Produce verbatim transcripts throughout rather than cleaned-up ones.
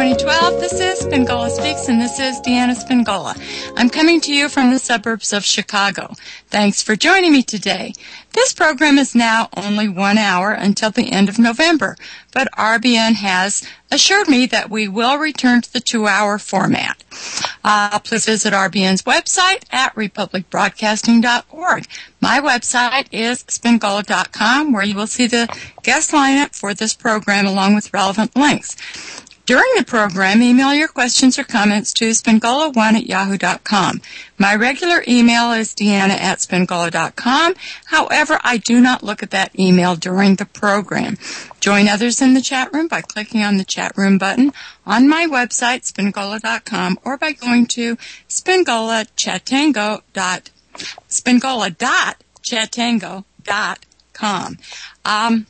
twenty twelve. This is Spingola Speaks, and this is Deanna Spingola. I'm coming to you from the suburbs of Chicago. Thanks for joining me today. This program is now only one hour until the end of November, but R B N has assured me that we will return to the two-hour format. Uh, please visit R B N's website at republic broadcasting dot org. My website is spingola dot com, where you will see the guest lineup for this program along with relevant links. During the program, email your questions or comments to spingola one at yahoo dot com. My regular email is deanna at spingola dot com. However, I do not look at that email during the program. Join others in the chat room by clicking on the chat room button on my website, spingola dot com, or by going to spingola chatango dot spingola dot chatango dot com. Um,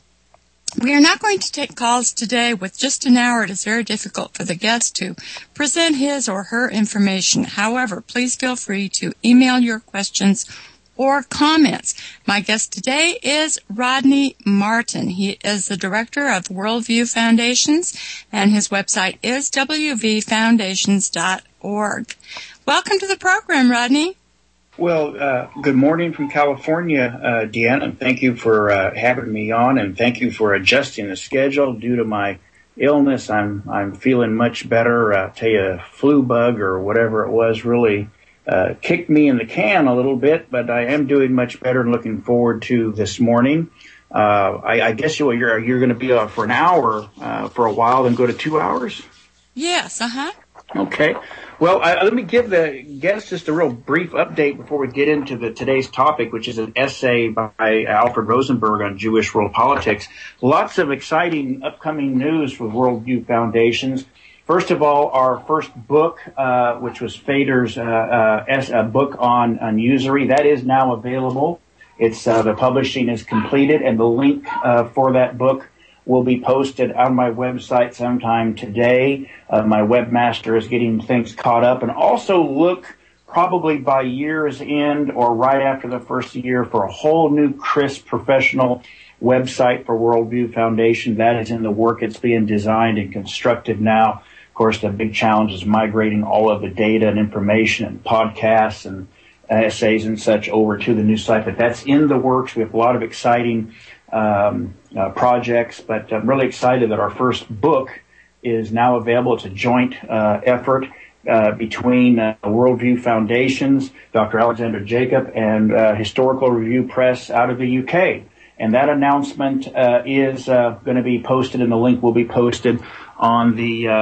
We are not going to take calls today. With just an hour, it is very difficult for the guest to present his or her information. However, please feel free to email your questions or comments. My guest today is Rodney Martin. He is the director of Worldview Foundations, and his website is w v foundations dot org. Welcome to the program, Rodney. Well, uh, good morning from California, uh, Deanna. Thank you for uh, having me on, and thank you for adjusting the schedule due to my illness. I'm I'm feeling much better. Uh, tell you, a flu bug or whatever it was really uh, kicked me in the can a little bit, but I am doing much better and looking forward to this morning. Uh, I, I guess you're you're, you're going to be off for an hour uh, for a while, then go to two hours. Yes. Uh huh. Okay. Well, I, let me give the guests just a real brief update before we get into the today's topic, which is an essay by Alfred Rosenberg on Jewish world politics. Lots of exciting upcoming news for Worldview Foundations. First of all, our first book, uh, which was Fader's uh, uh, a book on, on usury, that is now available. It's uh, the publishing is completed, and the link uh, for that book will be posted on my website sometime today. Uh, my webmaster is getting things caught up. And also look probably by year's end or right after the first year for a whole new crisp professional website for Worldview Foundation. That is in the work. It's being designed and constructed now. Of course, the big challenge is migrating all of the data and information and podcasts and essays and such over to the new site. But that's in the works. We have a lot of exciting Um, uh, projects, but I'm really excited that our first book is now available. It's a joint uh, effort uh, between uh, Worldview Foundations, Doctor Alexander Jacob, and uh, Historical Review Press out of the U K. And that announcement uh, is uh, going to be posted, and the link will be posted on the uh,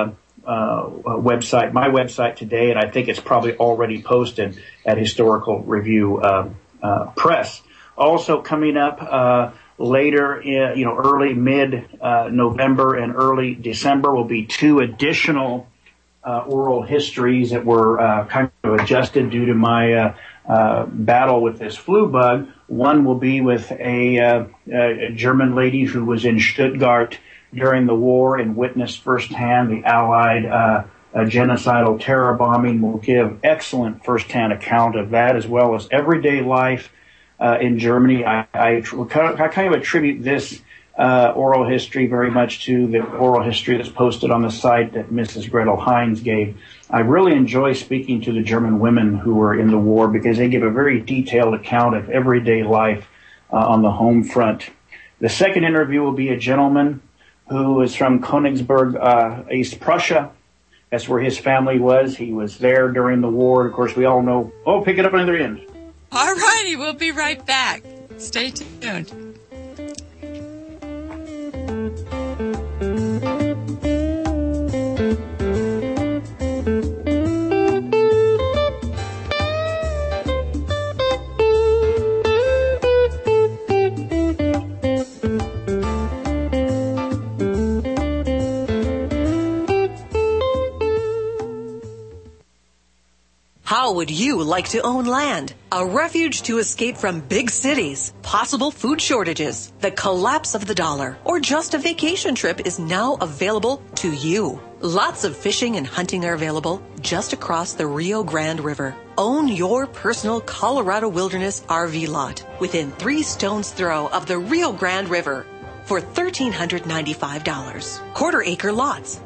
uh, website, my website today, and I think it's probably already posted at Historical Review uh, uh, Press. Also coming up uh, later, in, you know, early mid-November uh, and early December will be two additional uh, oral histories that were uh, kind of adjusted due to my uh, uh, battle with this flu bug. One will be with a, uh, a German lady who was in Stuttgart during the war and witnessed firsthand the Allied uh, uh, genocidal terror bombing. Will give excellent firsthand account of that, as well as everyday life Uh, in Germany. I, I, I kind of attribute this uh, oral history very much to the oral history that's posted on the site that Missus Gretel Heinz gave. I really enjoy speaking to the German women who were in the war because they give a very detailed account of everyday life uh, on the home front. The second interview will be a gentleman who is from Königsberg, uh, East Prussia. That's where his family was. He was there during the war. Of course, we all know, oh, pick it up on the other end. All righty, we'll be right back. Stay tuned. How would you like to own land? A refuge to escape from big cities, possible food shortages, the collapse of the dollar, or just a vacation trip is now available to you. Lots of fishing and hunting are available just across the Rio Grande River. Own your personal Colorado Wilderness R V lot within three stones throw of the Rio Grande River for one thousand three hundred ninety-five dollars. Quarter acre lots.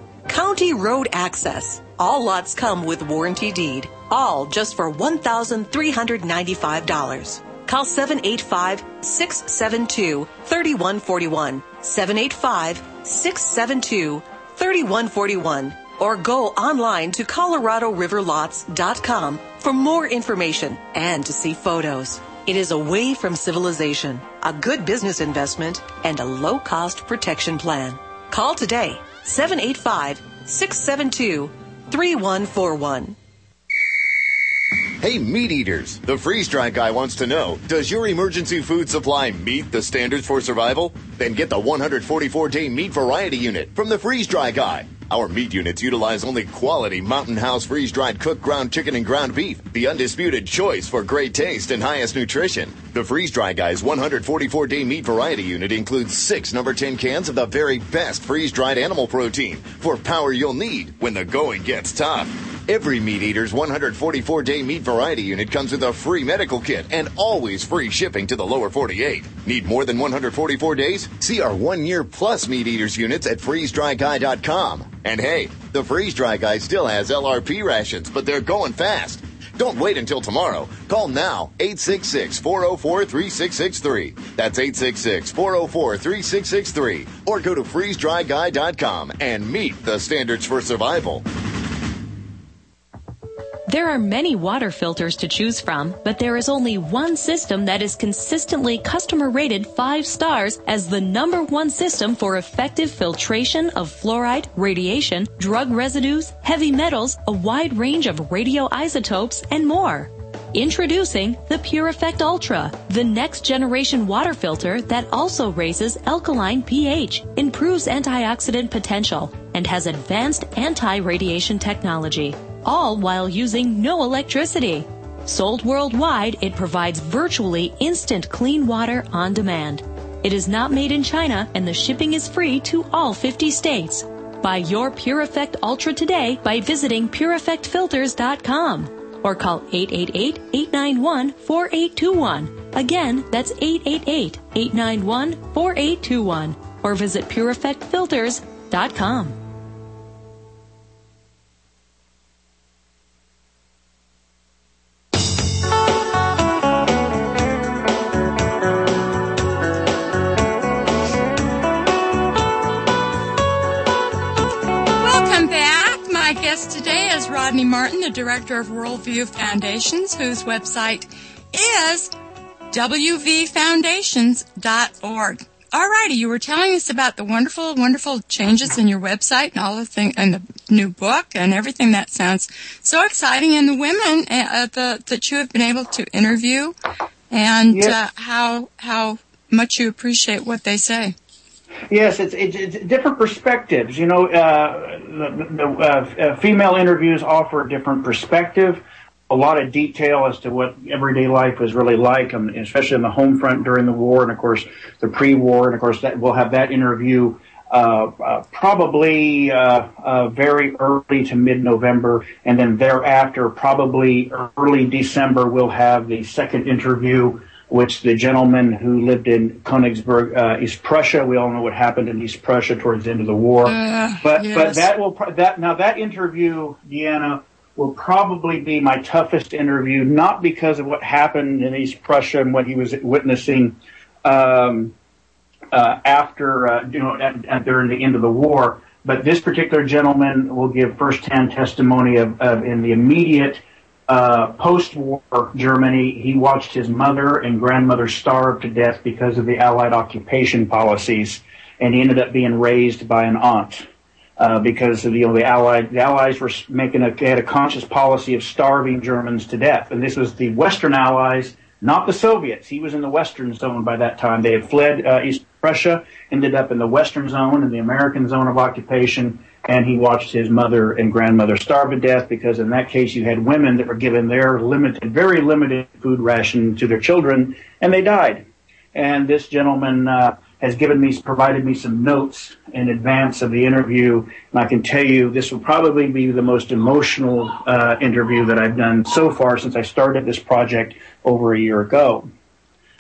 County road access. All lots come with warranty deed. All just for one thousand three hundred ninety-five dollars. Call seven eight five, six seven two, three one four one, seven eight five, six seven two, three one four one, or go online to colorado river lots dot com for more information and to see photos. It is away from civilization, a good business investment, and a low-cost protection plan. Call today, seven eight five, six seven two, three one four one. Hey, meat eaters, the freeze-dried guy wants to know, does your emergency food supply meet the standards for survival? Then get the one hundred forty-four day meat variety unit from the freeze-dry guy. Our meat units utilize only quality Mountain House freeze-dried cooked ground chicken and ground beef, the undisputed choice for great taste and highest nutrition. The freeze-dry guy's one hundred forty-four day meat variety unit includes six number ten cans of the very best freeze-dried animal protein for power you'll need when the going gets tough. Every Meat Eater's one hundred forty-four day meat variety unit comes with a free medical kit and always free shipping to the lower forty-eight. Need more than one hundred forty-four days? See our one year plus Meat Eaters units at freeze dry guy dot com. And hey, the Freeze Dry Guy still has L R P rations, but they're going fast. Don't wait until tomorrow. Call now, eight six six, four oh four, three six six three. That's eight six six, four oh four, three six six three. Or go to freeze dry guy dot com and meet the standards for survival. There are many water filters to choose from, but there is only one system that is consistently customer rated five stars as the number one system for effective filtration of fluoride, radiation, drug residues, heavy metals, a wide range of radioisotopes, and more. Introducing the Pure Effect Ultra, the next generation water filter that also raises alkaline pH, improves antioxidant potential, and has advanced anti-radiation technology, all while using no electricity. Sold worldwide, it provides virtually instant clean water on demand. It is not made in China, and the shipping is free to all fifty states. Buy your Pure Effect Ultra today by visiting pure effect filters dot com. Or call eight eight eight, eight nine one, four eight two one. Again, that's eight eight eight, eight nine one, four eight two one. Or visit pure effect filters dot com. My guest today is Rodney Martin, the director of Worldview Foundations, whose website is w v foundations dot org. All righty, you were telling us about the wonderful, wonderful changes in your website and all the thing, and the new book and everything. That sounds so exciting. And the women uh, the, that you have been able to interview, and yes. uh, how how much you appreciate what they say. Yes, it's, it's, it's different perspectives. You know, uh, the, the uh, female interviews offer a different perspective, a lot of detail as to what everyday life was really like, um, especially on the home front during the war, and of course the pre-war, and of course that we'll have that interview uh, uh, probably uh, uh, very early to mid-November, and then thereafter, probably early December, we'll have the second interview, which the gentleman who lived in Königsberg, uh, East Prussia. We all know what happened in East Prussia towards the end of the war. Uh, but yes. but that will that now that interview, Deanna, will probably be my toughest interview, not because of what happened in East Prussia and what he was witnessing um, uh, after uh, you know at, at during the end of the war, but this particular gentleman will give firsthand testimony of, of in the immediate. Uh, post-war Germany, he watched his mother and grandmother starve to death because of the Allied occupation policies, and he ended up being raised by an aunt uh, because of, you know, the Allied the Allies were making a they had a conscious policy of starving Germans to death, and this was the Western Allies, not the Soviets. He was in the Western zone by that time. They had fled uh, East Prussia, ended up in the Western zone, in the American zone of occupation. And he watched his mother and grandmother starve to death because in that case you had women that were given their limited, very limited food ration to their children, and they died. And this gentleman uh, has given me, provided me some notes in advance of the interview, and I can tell you this will probably be the most emotional uh, interview that I've done so far since I started this project over a year ago.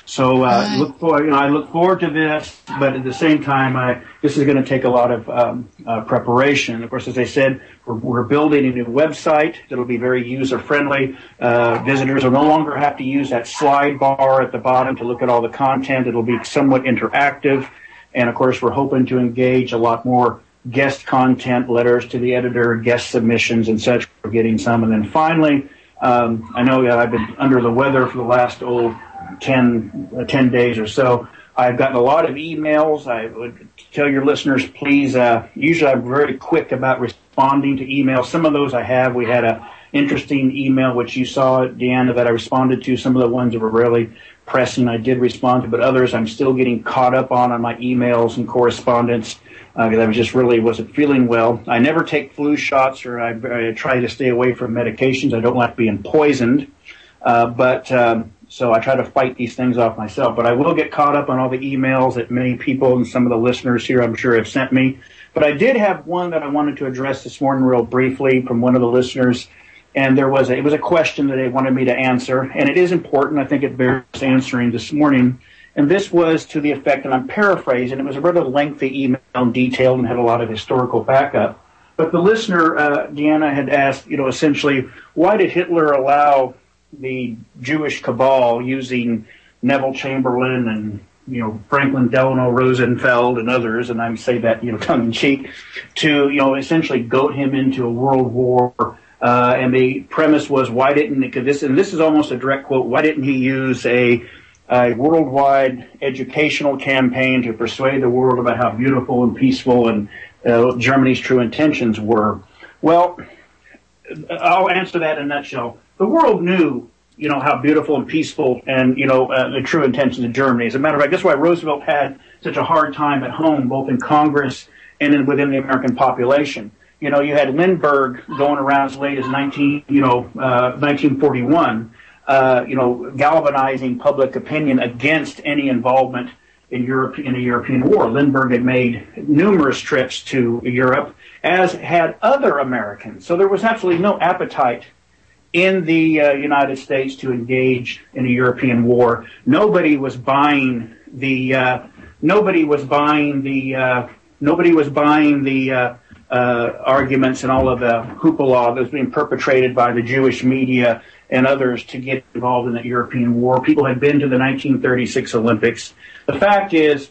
So uh, look for, you know, I look forward to this, but at the same time, I, this is going to take a lot of um, uh, preparation. Of course, as I said, we're, we're building a new website that'll be very user-friendly. Uh, visitors will no longer have to use that slide bar at the bottom to look at all the content. It'll be somewhat interactive. And, of course, we're hoping to engage a lot more guest content, letters to the editor, guest submissions, and such. We're getting some. And then finally, um, I know I've been under the weather for the last, oh, ten, uh, ten days or so. I've gotten a lot of emails. I would tell your listeners, please, uh, usually I'm very quick about responding to emails. Some of those I have. We had a interesting email, which you saw, Deanna, that I responded to. Some of the ones that were really pressing, I did respond to, but others I'm still getting caught up on on my emails and correspondence because uh, I was just really wasn't feeling well. I never take flu shots, or I, I try to stay away from medications. I don't like being poisoned, uh, but um, so I try to fight these things off myself. But I will get caught up on all the emails that many people and some of the listeners here, I'm sure, have sent me. But I did have one that I wanted to address this morning real briefly from one of the listeners. And there was a, it was a question that they wanted me to answer, and it is important. I think it bears answering this morning. And this was to the effect, and I'm paraphrasing, it was a rather lengthy email and detailed and had a lot of historical backup. But the listener, uh, Deanna, had asked, you know, essentially, why did Hitler allow the Jewish cabal using Neville Chamberlain and, you know, Franklin Delano Roosevelt and others, and I say that, you know, tongue in cheek, to, you know, essentially goat him into a world war. Uh, and the premise was, why didn't, because this, and this is almost a direct quote, why didn't he use a, a worldwide educational campaign to persuade the world about how beautiful and peaceful and uh, Germany's true intentions were? Well, I'll answer that in a nutshell. The world knew, you know, how beautiful and peaceful and, you know, uh, the true intentions of Germany. As a matter of fact, that's why Roosevelt had such a hard time at home, both in Congress and in, within the American population. You know, you had Lindbergh going around as late as nineteen, you know, uh, nineteen forty-one, uh, you know, galvanizing public opinion against any involvement in Europe in a European war. Lindbergh had made numerous trips to Europe, as had other Americans. So there was absolutely no appetite in the uh, United States to engage in a European war. Nobody was buying the. Uh, nobody was buying the. Uh, nobody was buying the. Uh, Uh, arguments and all of the hoopla that was being perpetrated by the Jewish media and others to get involved in the European war. People had been to the nineteen thirty-six Olympics. The fact is,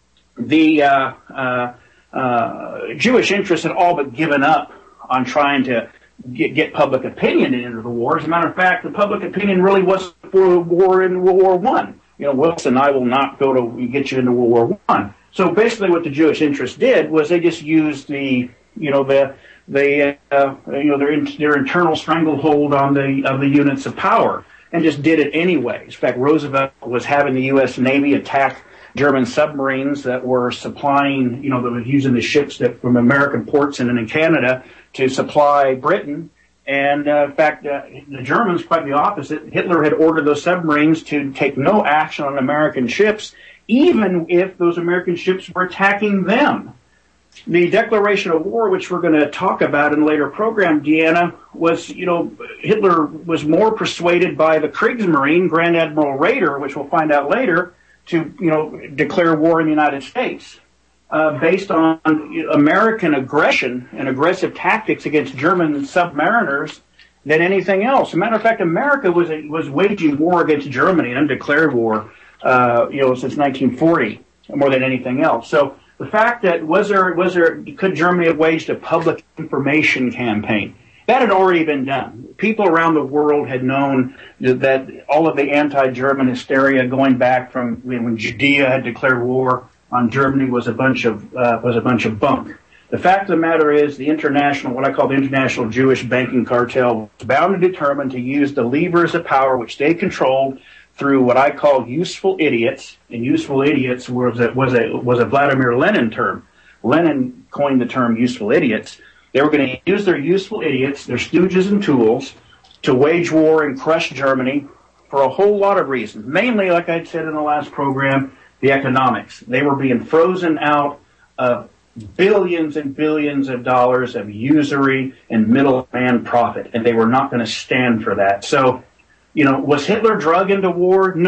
the uh, uh, uh, Jewish interests had all but given up on trying to get, get public opinion into the war. As a matter of fact, the public opinion really wasn't for the war in World War One. You know, Wilson, I will not go to get you into World War One. So basically, what the Jewish interests did was they just used the You know the the uh, you know their their internal stranglehold on the of the units of power, and just did it anyways. In fact, Roosevelt was having the U S Navy attack German submarines that were supplying, you know, that were using the ships that from American ports and in Canada to supply Britain. And uh, in fact, uh, the Germans, quite the opposite. Hitler had ordered those submarines to take no action on American ships, even if those American ships were attacking them. The declaration of war, which we're going to talk about in a later program, Deanna, was, you know, Hitler was more persuaded by the Kriegsmarine, Grand Admiral Raeder, which we'll find out later, to, you know, declare war in the United States, uh, based on American aggression and aggressive tactics against German submariners than anything else. As a matter of fact, America was was waging war against Germany, an undeclared war, uh, you know, since nineteen forty, more than anything else. So, the fact that was there, was there, could Germany have waged a public information campaign? That had already been done. People around the world had known that all of the anti-German hysteria going back from when Judea had declared war on Germany was a bunch of, uh, was a bunch of bunk. The fact of the matter is the international, what I call the international Jewish banking cartel, was bound and determined to use the levers of power which they controlled through what I call useful idiots, and useful idiots was a, was a, was a Vladimir Lenin term. Lenin coined the term useful idiots. They were going to use their useful idiots, their stooges and tools, to wage war and crush Germany for a whole lot of reasons. Mainly, like I said in the last program, the economics. They were being frozen out of billions and billions of dollars of usury and middleman profit, and they were not going to stand for that. So, you know, was Hitler drug into war? No.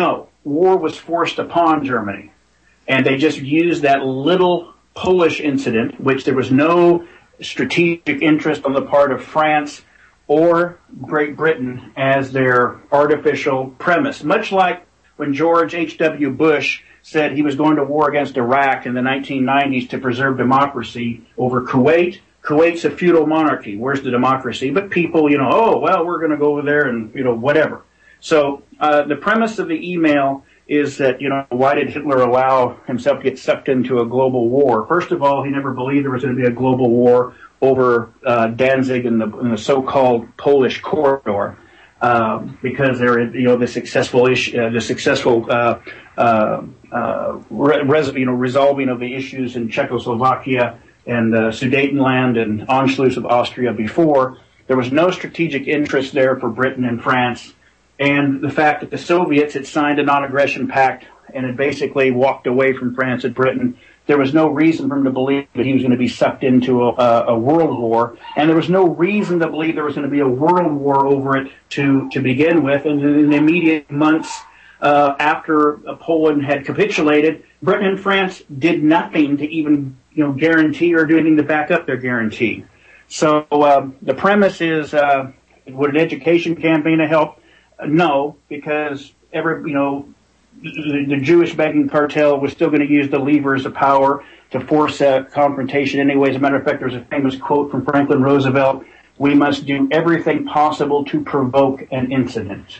war was forced upon Germany. And they just used that little Polish incident, which there was no strategic interest on the part of France or Great Britain as their artificial premise. Much like when George H W. Bush said he was going to war against Iraq in the nineteen nineties to preserve democracy over Kuwait. Kuwait's a feudal monarchy. Where's the democracy? But people, you know, oh, well, we're going to go over there and, you know, whatever. So uh, the premise of the email is that, you know, why did Hitler allow himself to get sucked into a global war? First of all, he never believed there was going to be a global war over uh, Danzig and the, and the so-called Polish corridor, uh, because there, you know, the successful issue, uh, the successful, uh, uh, uh, res, you know, resolving of the issues in Czechoslovakia and uh, Sudetenland and Anschluss of Austria before. There was no strategic interest there for Britain and France. And the fact that the Soviets had signed a non-aggression pact and had basically walked away from France and Britain, there was no reason for him to believe that he was going to be sucked into a, a world war. And there was no reason to believe there was going to be a world war over it to, to begin with. And in the immediate months uh, after Poland had capitulated, Britain and France did nothing to even, you know, guarantee or do anything to back up their guarantee. So uh, the premise is, uh, would an education campaign help? No, because every, you know, the, the Jewish banking cartel was still going to use the levers of power to force a confrontation anyway. As a matter of fact, there's a famous quote from Franklin Roosevelt: "We must do everything possible to provoke an incident."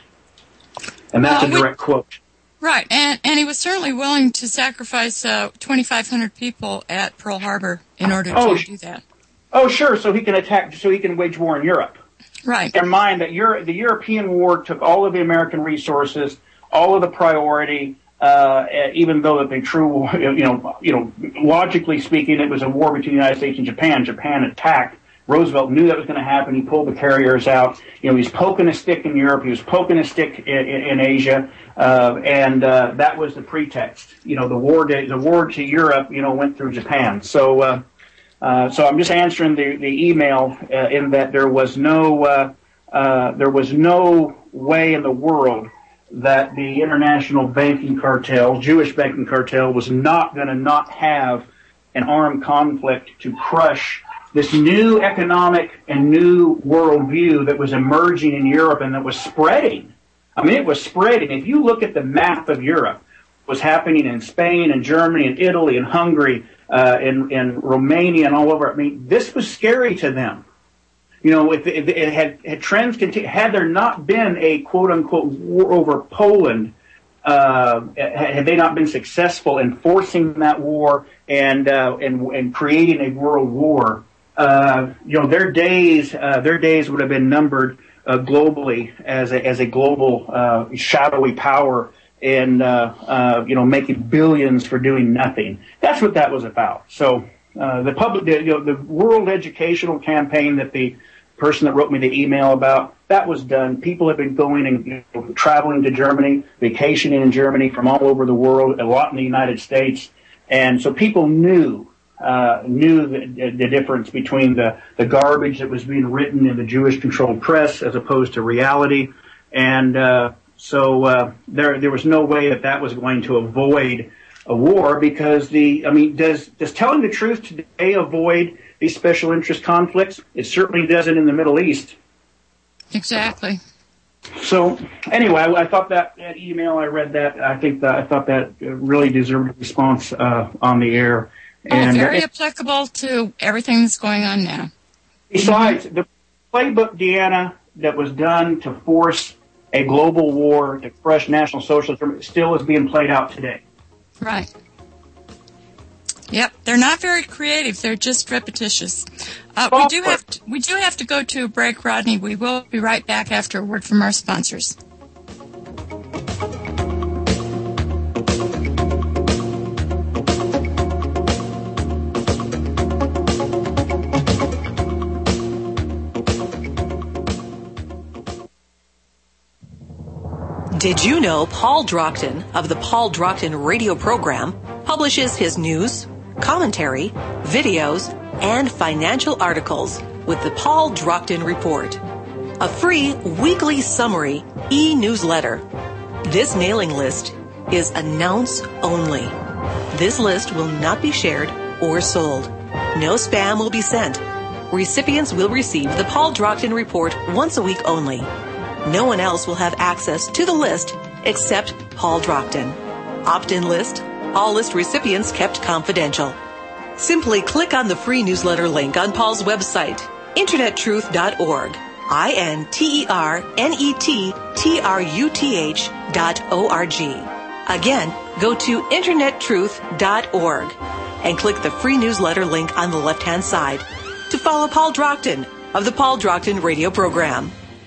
And that's well, a direct we, quote. Right, and, and he was certainly willing to sacrifice uh, twenty-five hundred people at Pearl Harbor in order to oh, do that. Oh, sure, so he can attack, so he can wage war in Europe. Right. Bear in mind that Euro- the European war took all of the American resources, all of the priority, uh, even though that the true, you know, you know, logically speaking, it was a war between the United States and Japan. Japan attacked. Roosevelt knew that was going to happen. He pulled the carriers out. You know, he was poking a stick in Europe. He was poking a stick in, in, in Asia, uh, and uh, that was the pretext. You know, the war to, the war to Europe, you know, went through Japan. So. Uh, Uh, so I'm just answering the, the email uh, in that there was no uh, uh, there was no way in the world that the international banking cartel, Jewish banking cartel, was not going to not have an armed conflict to crush this new economic and new worldview that was emerging in Europe and that was spreading. I mean, it was spreading. If you look at the map of Europe, what was happening in Spain and Germany and Italy and Hungary, Uh, in, in Romania and all over. I mean, this was scary to them. You know, if, if it had, had trends continue, had there not been a quote unquote war over Poland, uh, had they not been successful in forcing that war and uh, and, and creating a world war, uh, you know, their days uh, their days would have been numbered uh, globally as a as a global uh, shadowy power. And, uh, uh, you know, making billions for doing nothing. That's what that was about. So, uh, the public, you know, the world educational campaign that the person that wrote me the email about, that was done. People have been going and, you know, traveling to Germany, vacationing in Germany from all over the world, a lot in the United States. And so people knew, uh, knew the, the difference between the, the garbage that was being written in the Jewish controlled press as opposed to reality. And, uh, So uh, there, there was no way that that was going to avoid a war because the, I mean, does does telling the truth today avoid these special interest conflicts? It certainly doesn't in the Middle East. Exactly. So anyway, I, I thought that, that email, I read that, I think that I thought that really deserved a response uh, on the air. And oh, very uh, applicable to everything that's going on now. Besides, the playbook, Deanna, that was done to force a global war to crush National Socialism still is being played out today. Right. Yep, they're not very creative. They're just repetitious. Uh, we do have to, we do have to go to a break, Rodney. We will be right back after a word from our sponsors. Did you know Paul Drockton of the Paul Drockton radio program publishes his news, commentary, videos, and financial articles with the Paul Drockton Report, a free weekly summary e-newsletter. This mailing list is announce only. This list will not be shared or sold. No spam will be sent. Recipients will receive the Paul Drockton Report once a week only. No one else will have access to the list except Paul Drockton. Opt-in list. All list recipients kept confidential. Simply click on the free newsletter link on Paul's website, internet truth dot org. I N T E R N E T T R U T H dot O R G. Again, go to internet truth dot org and click the free newsletter link on the left-hand side to follow Paul Drockton of the Paul Drockton radio program.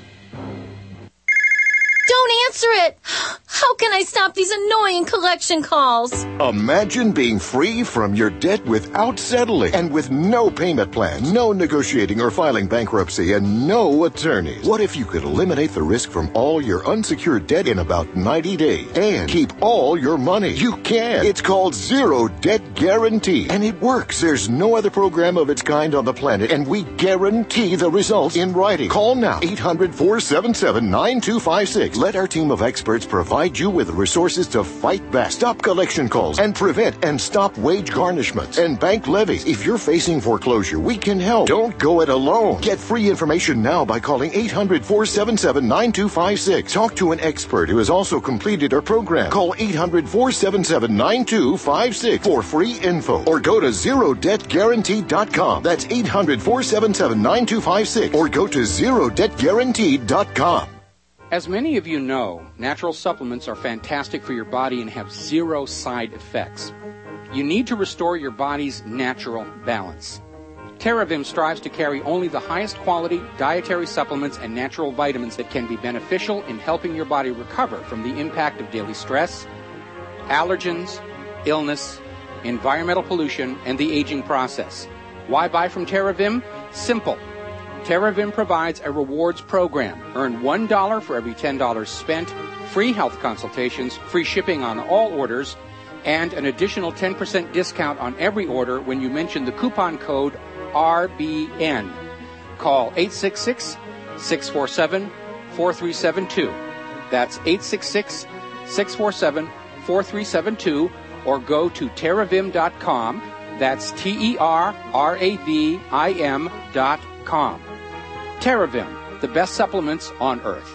Don't answer it! How can I stop these annoying collection calls? Imagine being free from your debt without settling and with no payment plan, no negotiating or filing bankruptcy, and no attorneys. What if you could eliminate the risk from all your unsecured debt in about ninety days and keep all your money? You can. It's called Zero Debt Guarantee, and it works. There's no other program of its kind on the planet, and we guarantee the results in writing. Call now, eight hundred, four seven seven, nine two five six. Let our team of experts provide you with resources to fight back, stop collection calls, and prevent and stop wage garnishments and bank levies. If you're facing foreclosure, we can help. Don't go it alone. Get free information now by calling eight hundred, four seven seven, nine two five six. Talk to an expert who has also completed our program. Call eight hundred, four seven seven, nine two five six for free info, or go to zero debt guarantee dot com. That's eight hundred, four seven seven, nine two five six, or go to zero debt guarantee dot com. As many of you know, natural supplements are fantastic for your body and have zero side effects. You need to restore your body's natural balance. TerraVim strives to carry only the highest quality dietary supplements and natural vitamins that can be beneficial in helping your body recover from the impact of daily stress, allergens, illness, environmental pollution, and the aging process. Why buy from TerraVim? Simple. TerraVim provides a rewards program. Earn one dollar for every ten dollars spent, free health consultations, free shipping on all orders, and an additional ten percent discount on every order when you mention the coupon code R B N. Call eight six six, six four seven, four three seven two. That's eight six six, six four seven, four three seven two, or go to terravim dot com. That's T E R R A V I M dot com. TerraVim, the best supplements on earth.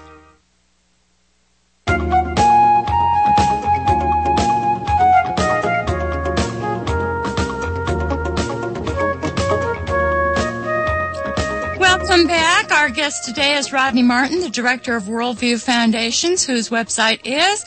Welcome back. Our guest today is Rodney Martin, the director of Worldview Foundations, whose website is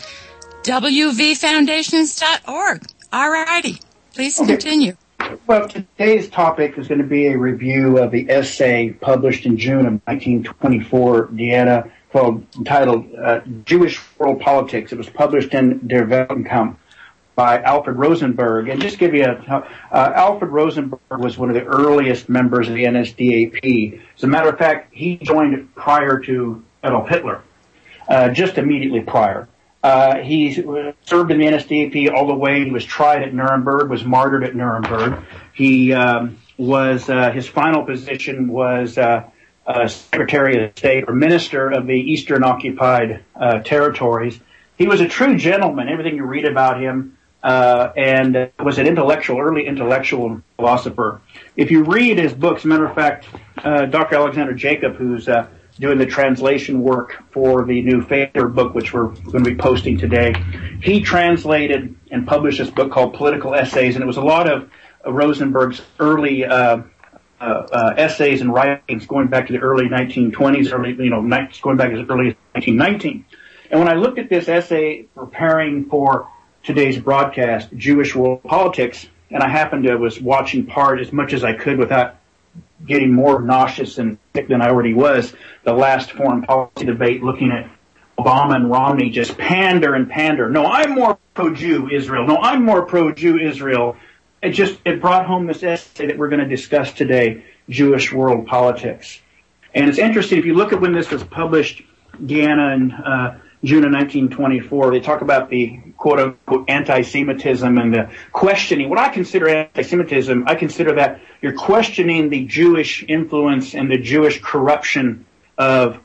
w v foundations dot org. All righty. Please okay. continue. Well, today's topic is going to be a review of the essay published in June of nineteen twenty-four, Deanna, called, entitled uh, Jewish World Politics. It was published in Der Weltkampf by Alfred Rosenberg. And just to give you a, uh, Alfred Rosenberg was one of the earliest members of the N S D A P. As a matter of fact, he joined prior to Adolf Hitler, uh, just immediately prior. Uh, he served in the N S D A P all the way. He was tried at Nuremberg, was martyred at Nuremberg. He um, was, uh, his final position was uh, uh, Secretary of State or Minister of the Eastern Occupied uh, Territories. He was a true gentleman, everything you read about him, uh, and was an intellectual, early intellectual philosopher. If you read his books, as a matter of fact, uh, Doctor Alexander Jacob, who's uh, doing the translation work for the new Fader book, which we're going to be posting today. He translated and published this book called Political Essays, and it was a lot of uh, Rosenberg's early uh, uh, uh, essays and writings going back to the early nineteen twenties, early, you know, going back as early as nineteen nineteen. And when I looked at this essay preparing for today's broadcast, Jewish World Politics, and I happened to was watching part as much as I could without getting more nauseous and sick than I already was, the last foreign policy debate, looking at Obama and Romney just pander and pander. No, I'm more pro-Jew Israel. No, I'm more pro-Jew Israel. It just, it brought home this essay that we're going to discuss today, Jewish World Politics. And it's interesting, if you look at when this was published, Deanna, in uh, June of nineteen twenty-four, they talk about the quote-unquote anti-Semitism and the questioning. What I consider anti-Semitism, I consider that you're questioning the Jewish influence and the Jewish corruption of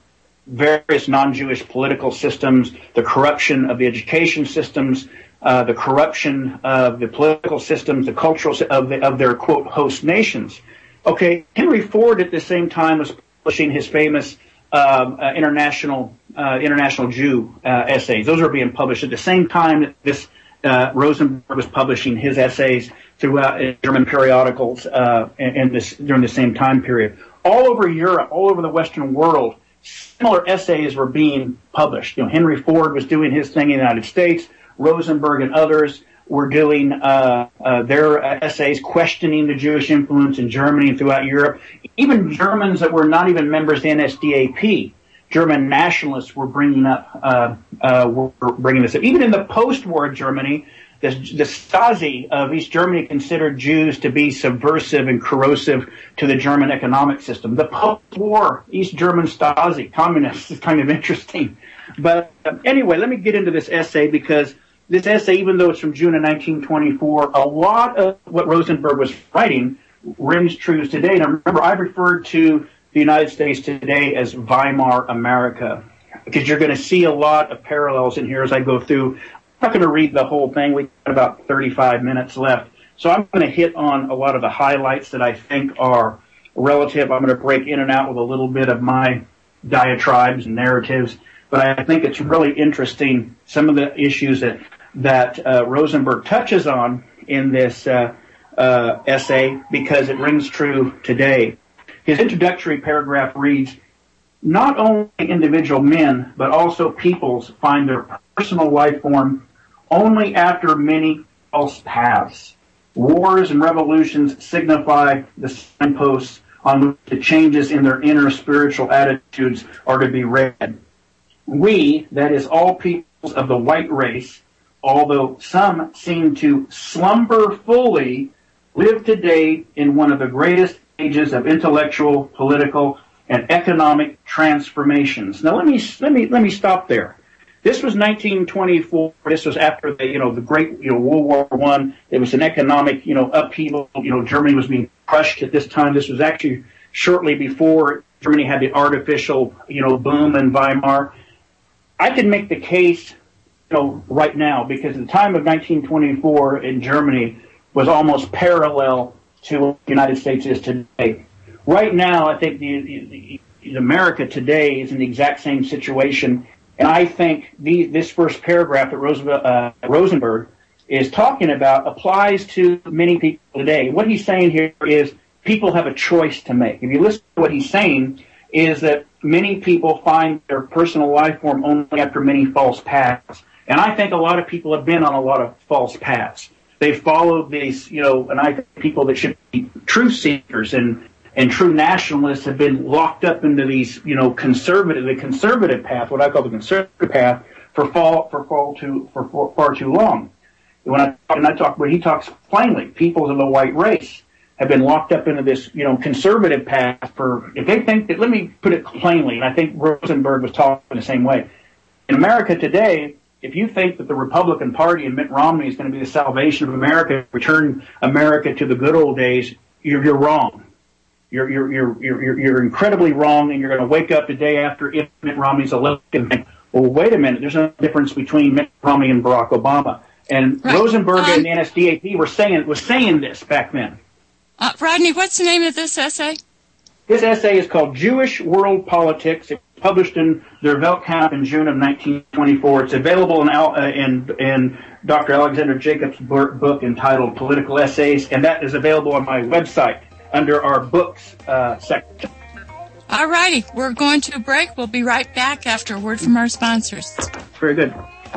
various non-Jewish political systems, the corruption of the education systems, uh, the corruption of the political systems, the cultural of, the, of their, quote, host nations. Okay, Henry Ford at the same time was publishing his famous um, uh, international uh, international Jew uh, essays. Those are being published at the same time that this uh, Rosenberg was publishing his essays throughout uh, German periodicals uh, in, in this during the same time period. All over Europe, all over the Western world, similar essays were being published. You know, Henry Ford was doing his thing in the United States. Rosenberg and others were doing uh, uh, their essays questioning the Jewish influence in Germany and throughout Europe. Even Germans that were not even members of the N S D A P, German nationalists, were bringing up uh, uh, were bringing this up. Even in the post-war Germany, the, the Stasi of East Germany considered Jews to be subversive and corrosive to the German economic system. The post-war East German Stasi, communists, is kind of interesting. But uh, anyway, let me get into this essay, because this essay, even though it's from June of nineteen twenty-four, a lot of what Rosenberg was writing rings true today. Now, remember, I referred to the United States today as Weimar America, because you're going to see a lot of parallels in here as I go through. I'm not going to read the whole thing. We've got about thirty-five minutes left. So I'm going to hit on a lot of the highlights that I think are relative. I'm going to break in and out with a little bit of my diatribes and narratives. But I think it's really interesting, some of the issues that that uh, Rosenberg touches on in this uh, uh, essay, because it rings true today. His introductory paragraph reads, "Not only individual men, but also peoples find their personal life form only after many false paths. Wars and revolutions signify the signposts on which the changes in their inner spiritual attitudes are to be read. We, that is all peoples of the white race, although some seem to slumber fully, live today in one of the greatest ages of intellectual, political, and economic transformations." Now let me let me let me stop there. This was nineteen twenty-four. This was after the you know the great you know World War One. There was an economic you know upheaval. You know Germany was being crushed at this time. This was actually shortly before Germany had the artificial you know boom in Weimar. I can make the case you know right now, because the time of nineteen twenty-four in Germany was almost parallel to what the United States is today. Right now, I think the, the, the America today is in the exact same situation. And I think the, this first paragraph that Roosevelt, uh, Rosenberg is talking about applies to many people today. What he's saying here is people have a choice to make. If you listen to what he's saying, is that many people find their personal life form only after many false paths. And I think a lot of people have been on a lot of false paths. They followed these, you know, and I think people that should be truth seekers and and true nationalists have been locked up into these, you know, conservative, the conservative path, what I call the conservative path, for fall, for fall too, for, for far too long. When I, and I talk, when he talks plainly, peoples of the white race have been locked up into this, you know, conservative path for, if they think that, let me put it plainly, and I think Rosenberg was talking the same way. In America today, if you think that the Republican Party and Mitt Romney is going to be the salvation of America, return America to the good old days, you're, you're wrong. You're, you're, you're, you're, you're incredibly wrong, and you're going to wake up the day after if Mitt Romney's elected and think, well, wait a minute, there's no difference between Mitt Romney and Barack Obama. And right. Rosenberg um, and the N S D A P were saying, was saying this back then. Uh, Rodney, what's the name of this essay? This essay is called Jewish World Politics. It was published in Der Weltkampf in June of nineteen twenty-four. It's available in, uh, in, in Doctor Alexander Jacobs' book entitled Political Essays, and that is available on my website under our books uh, section. All righty. We're going to a break. We'll be right back after a word from our sponsors. Very good.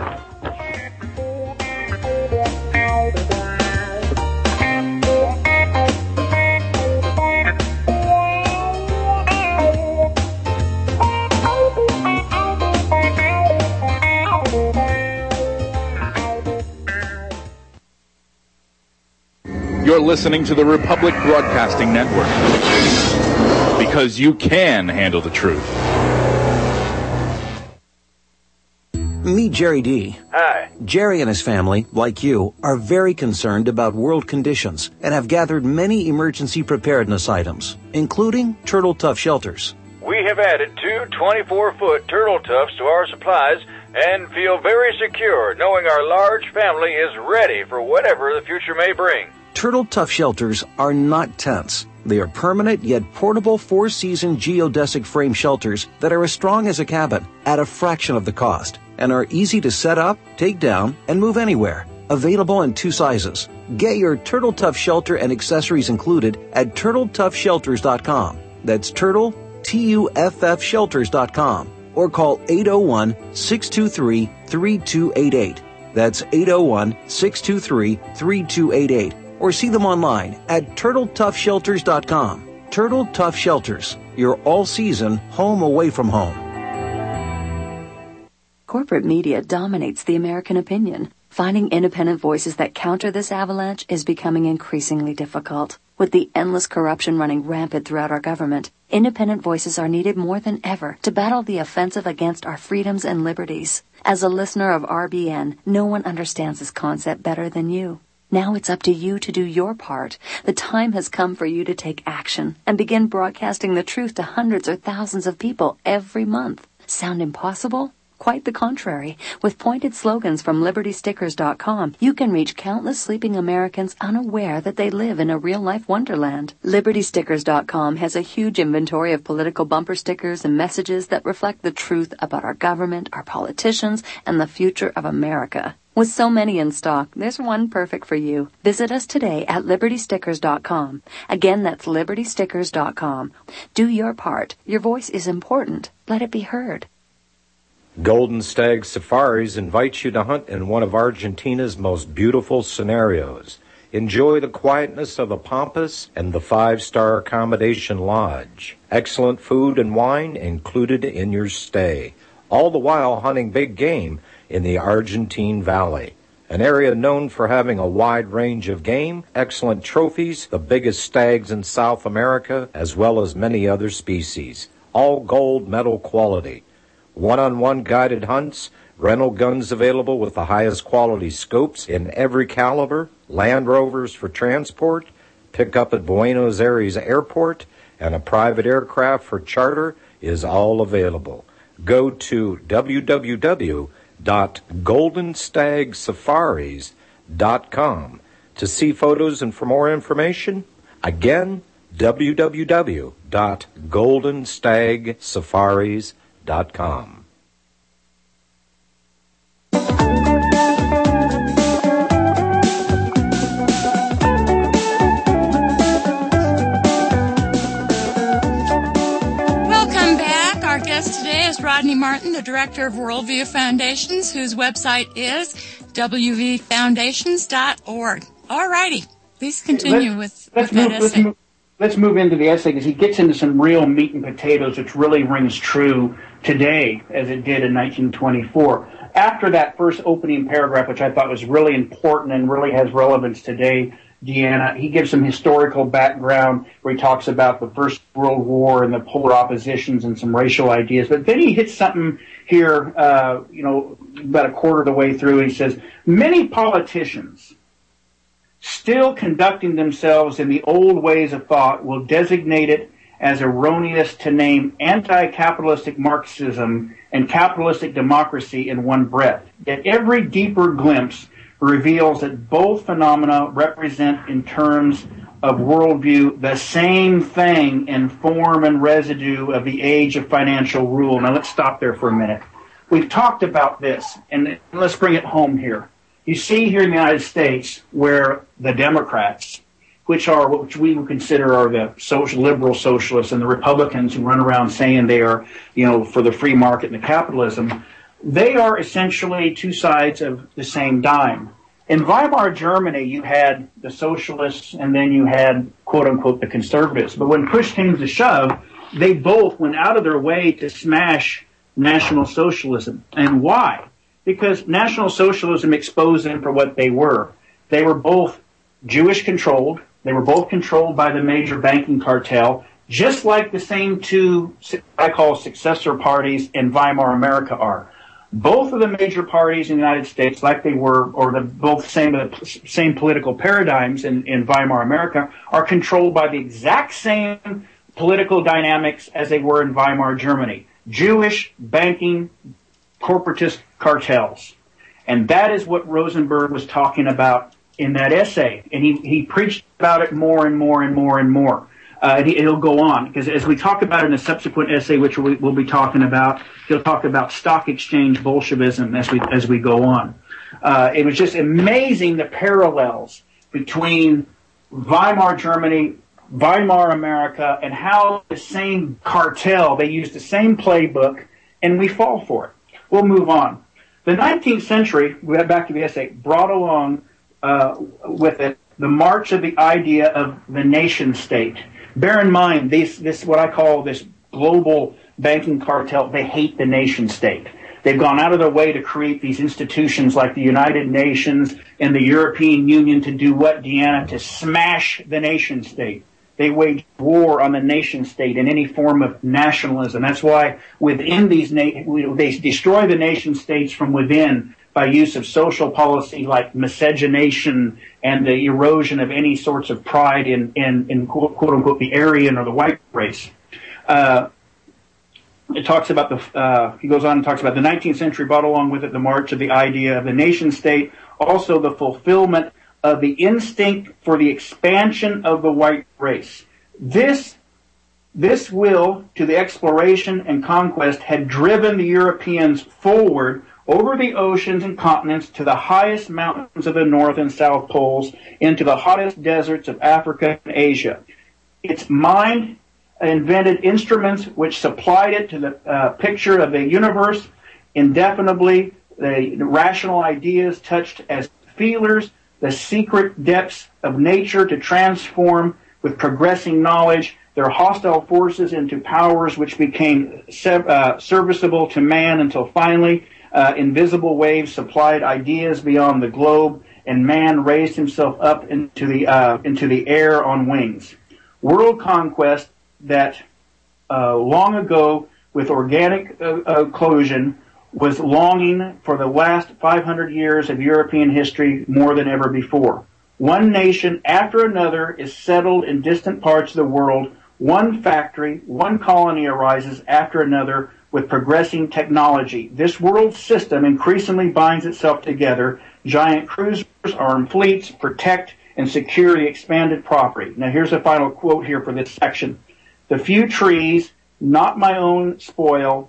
You're listening to the Republic Broadcasting Network, because you can handle the truth. Meet Jerry D. Hi. Jerry and his family, like you, are very concerned about world conditions and have gathered many emergency preparedness items, including Turtle Tough shelters. we have added two twenty-four foot turtle tufts to our supplies and feel very secure knowing our large family is ready for whatever the future may bring. Turtle Tuff shelters are not tents. They are permanent yet portable four-season geodesic frame shelters that are as strong as a cabin at a fraction of the cost and are easy to set up, take down, and move anywhere. Available in two sizes. Get your Turtle Tuff shelter and accessories included at turtle tuff shelters dot com. That's turtle, T U F F shelters dot com. Or call eight oh one, six two three, three two eight eight. That's eight oh one, six two three, three two eight eight. Or see them online at turtle tuff shelters dot com. Turtle Tuff Shelters, your all-season home away from home. Corporate media dominates the American opinion. Finding independent voices that counter this avalanche is becoming increasingly difficult. With the endless corruption running rampant throughout our government, independent voices are needed more than ever to battle the offensive against our freedoms and liberties. As a listener of R B N, no one understands this concept better than you. Now it's up to you to do your part. The time has come for you to take action and begin broadcasting the truth to hundreds or thousands of people every month. Sound impossible? Quite the contrary. With pointed slogans from liberty stickers dot com, you can reach countless sleeping Americans unaware that they live in a real-life wonderland. liberty stickers dot com has a huge inventory of political bumper stickers and messages that reflect the truth about our government, our politicians, and the future of America. With so many in stock, there's one perfect for you. Visit us today at liberty stickers dot com. Again, that's liberty stickers dot com. Do your part. Your voice is important. Let it be heard. Golden Stag Safaris invites you to hunt in one of Argentina's most beautiful scenarios. Enjoy the quietness of the Pampas and the five-star accommodation lodge. Excellent food and wine included in your stay. All the while hunting big game in the Argentine Valley, an area known for having a wide range of game, excellent trophies, the biggest stags in South America, as well as many other species. All gold medal quality. One-on-one guided hunts, rental guns available with the highest quality scopes in every caliber, Land Rovers for transport, pick up at Buenos Aires Airport, and a private aircraft for charter is all available. Go to w w w dot golden stag safaris dot com to see photos and for more information. Again, w w w dot golden stag safaris dot com. Today is Rodney Martin, the director of Worldview Foundations, whose website is w v foundations dot org. All righty. Please continue let's, with, let's with move, that let's essay. Move, let's move into the essay because he gets into some real meat and potatoes, which really rings true today as it did in nineteen twenty-four. After that first opening paragraph, which I thought was really important and really has relevance today, Deanna, he gives some historical background where he talks about the First World War and the polar oppositions and some racial ideas. But then he hits something here, uh, you know, about a quarter of the way through. He says, many politicians still conducting themselves in the old ways of thought will designate it as erroneous to name anti-capitalistic Marxism and capitalistic democracy in one breath. Yet every deeper glimpse reveals that both phenomena represent, in terms of worldview, the same thing in form and residue of the age of financial rule. Now let's stop there for a minute. We've talked about this, and let's bring it home here. You see here in the United States where the Democrats, which are what we would consider are the social, liberal socialists, and the Republicans who run around saying they are, you know, for the free market and the capitalism, they are essentially two sides of the same dime. In Weimar Germany, you had the socialists and then you had, quote unquote, the conservatives. But when push came to shove, they both went out of their way to smash National Socialism. And why? Because National Socialism exposed them for what they were. They were both Jewish controlled. They were both controlled by the major banking cartel, just like the same two I call successor parties in Weimar America are. Both of the major parties in the United States, like they were, or the both same same political paradigms in, in Weimar America, are controlled by the exact same political dynamics as they were in Weimar Germany. Jewish banking corporatist cartels. And that is what Rosenberg was talking about in that essay. And he, he preached about it more and more and more and more. Uh, and he, it'll go on, because as we talk about in a subsequent essay, which we, we'll be talking about, he'll talk about stock exchange Bolshevism as we, as we go on. Uh, it was just amazing the parallels between Weimar Germany, Weimar America, and how the same cartel, they use the same playbook, and we fall for it. We'll move on. The nineteenth century, we have back to the essay, brought along uh, with it the march of the idea of the nation state. Bear in mind, these, this what I call this global banking cartel, they hate the nation state. They've gone out of their way to create these institutions like the United Nations and the European Union to do what, Deanna? To smash the nation state. They wage war on the nation state and any form of nationalism. That's why within these, na- they destroy the nation states from within by use of social policy like miscegenation and the erosion of any sorts of pride in, in, in quote, quote unquote, the Aryan or the white race. Uh, it talks about the, uh, he goes on and talks about the nineteenth century brought along with it the march of the idea of the nation state, also the fulfillment of the instinct for the expansion of the white race. This, this will to the exploration and conquest had driven the Europeans forward over the oceans and continents to the highest mountains of the North and South Poles, into the hottest deserts of Africa and Asia. Its mind invented instruments which supplied it to the uh, picture of the universe indefinably. The rational ideas touched as feelers the secret depths of nature to transform with progressing knowledge their hostile forces into powers which became sev- uh, serviceable to man until finally uh, invisible waves supplied ideas beyond the globe and man raised himself up into the uh, into the air on wings. World conquest that uh, long ago with organic uh, occlusion was longing for the last five hundred years of European history more than ever before. One nation after another is settled in distant parts of the world. One factory, one colony arises after another with progressing technology. This world system increasingly binds itself together. Giant cruisers, armed fleets protect and secure the expanded property. Now here's a final quote here for this section. The few trees, not my own spoil,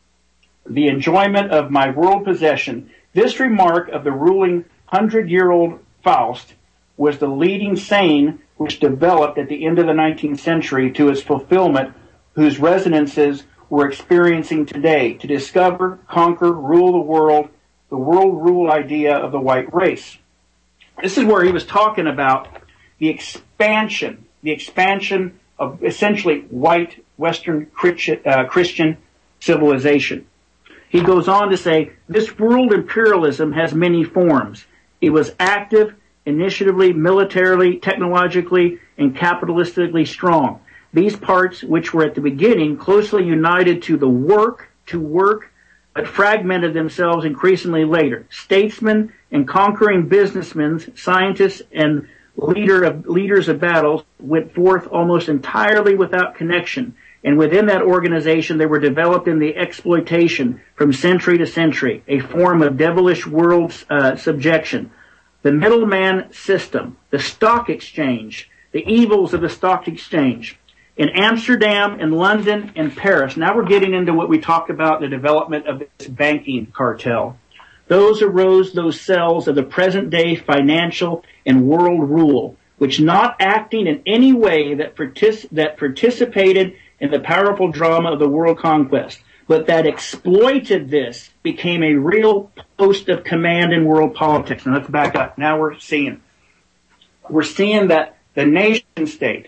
the enjoyment of my world possession. This remark of the ruling hundred-year-old Faust was the leading saying which developed at the end of the nineteenth century to its fulfillment, whose resonances we're experiencing today, to discover, conquer, rule the world, the world rule idea of the white race. This is where he was talking about the expansion, the expansion of essentially white Western Christian civilization. He goes on to say, this world imperialism has many forms. It was active, initiatively, militarily, technologically, and capitalistically strong. These parts, which were at the beginning closely united to the work, to work, but fragmented themselves increasingly later. Statesmen and conquering businessmen, scientists, and leader of, leaders of battles went forth almost entirely without connection. And within that organization, they were developed in the exploitation from century to century, a form of devilish world uh, subjection. The middleman system, the stock exchange, the evils of the stock exchange. In Amsterdam, in London, and Paris, now we're getting into what we talked about, the development of this banking cartel. Those arose those cells of the present-day financial and world rule, which not acting in any way that, partic- that participated in the powerful drama of the world conquest, but that exploited this, became a real post of command in world politics. And let's back up. Now we're seeing, we're seeing that the nation state,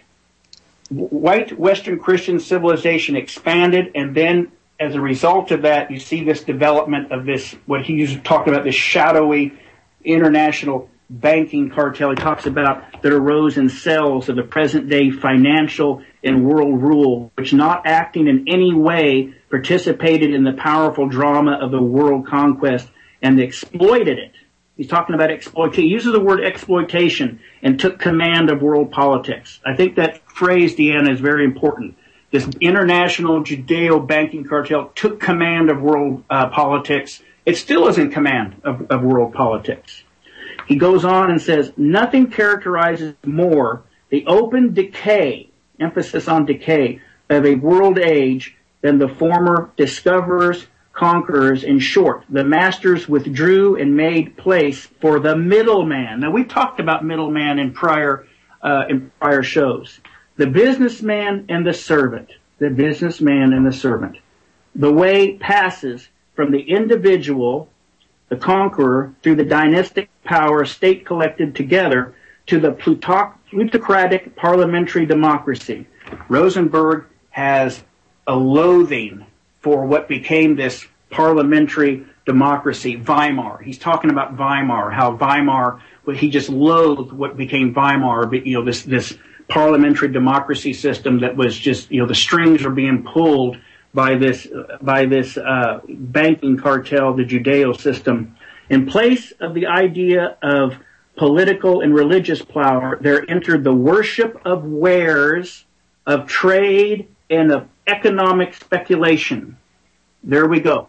white Western Christian civilization expanded, and then as a result of that, you see this development of this, what he talked about, this shadowy international banking cartel. He talks about that arose in cells of the present day financial and world rule, which not acting in any way participated in the powerful drama of the world conquest and exploited it. He's talking about exploitation. He uses the word exploitation and took command of world politics. I think that phrase, Deanna, is very important. this international Judeo banking cartel took command of world uh, politics. It still is in command of, of world politics. He goes on and says, nothing characterizes more the open decay, emphasis on decay, of a world age than the former discoverers, conquerors. In short, the masters withdrew and made place for the middleman. Now, we've talked about middleman in prior, uh, in prior shows. The businessman and the servant. The businessman and the servant. The way passes from the individual, the conqueror, through the dynastic power state collected together to the plutocratic parliamentary democracy. Rosenberg has a loathing for what became this parliamentary democracy, Weimar. He's talking about Weimar, how Weimar, he just loathed what became Weimar, you know, this, this parliamentary democracy system that was just, you know, the strings were being pulled by this, by this, uh, banking cartel, the Judeo system. In place of the idea of political and religious power, there entered the worship of wares, of trade, and of economic speculation. There we go.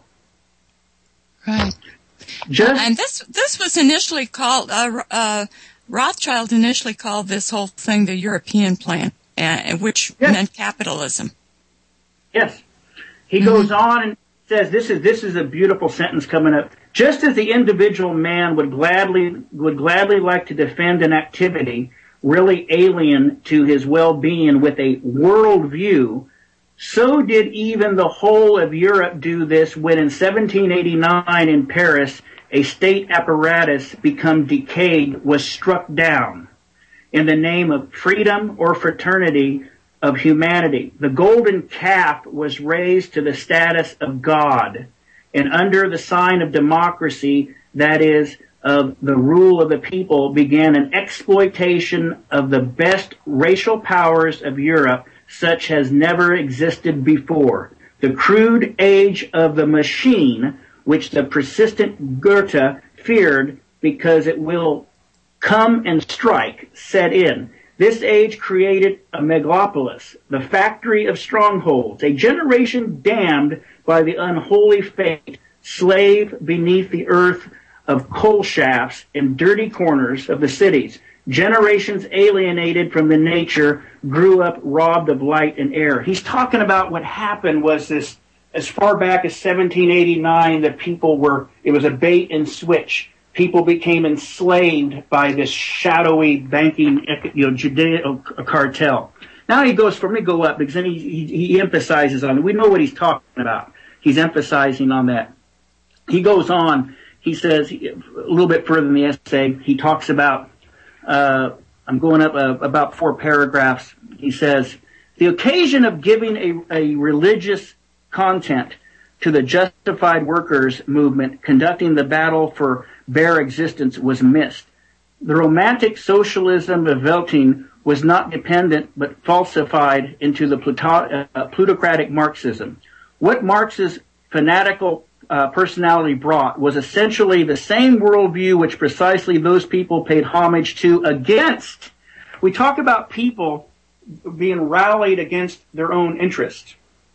Right. Just, uh, and this this was initially called, uh, uh, Rothschild initially called this whole thing the European plan, uh, which yes. meant capitalism. Yes. He mm-hmm. goes on and says, this is, this is a beautiful sentence coming up. Just as the individual man would gladly, would gladly like to defend an activity really alien to his well-being with a worldview, so did even the whole of Europe do this when in seventeen eighty-nine in Paris, a state apparatus become decayed was struck down in the name of freedom or fraternity of humanity. The golden calf was raised to the status of God, and under the sign of democracy, that is, of the rule of the people, began an exploitation of the best racial powers of Europe, such has never existed before. The crude age of the machine, which the persistent Goethe feared because it will come and strike, set in. This age created a megalopolis, the factory of strongholds, a generation damned by the unholy fate, slave beneath the earth of coal shafts and dirty corners of the cities. Generations alienated from the nature grew up robbed of light and air. He's talking about what happened was this, as far back as seventeen eighty-nine, that people were, it was a bait and switch. People became enslaved by this shadowy banking, you know, Judeo cartel. Now he goes, for me to go up, because then he, he, he emphasizes on it. We know what he's talking about. He's emphasizing on that. He goes on, he says, a little bit further in the essay, he talks about, uh, I'm going up uh, about four paragraphs. He says, the occasion of giving a, a religious content to the justified workers movement conducting the battle for bare existence was missed. The romantic socialism of Welting was not dependent but falsified into the pluto- uh, plutocratic Marxism. What Marx's fanatical uh, personality brought was essentially the same worldview which precisely those people paid homage to against. We talk about people being rallied against their own interests.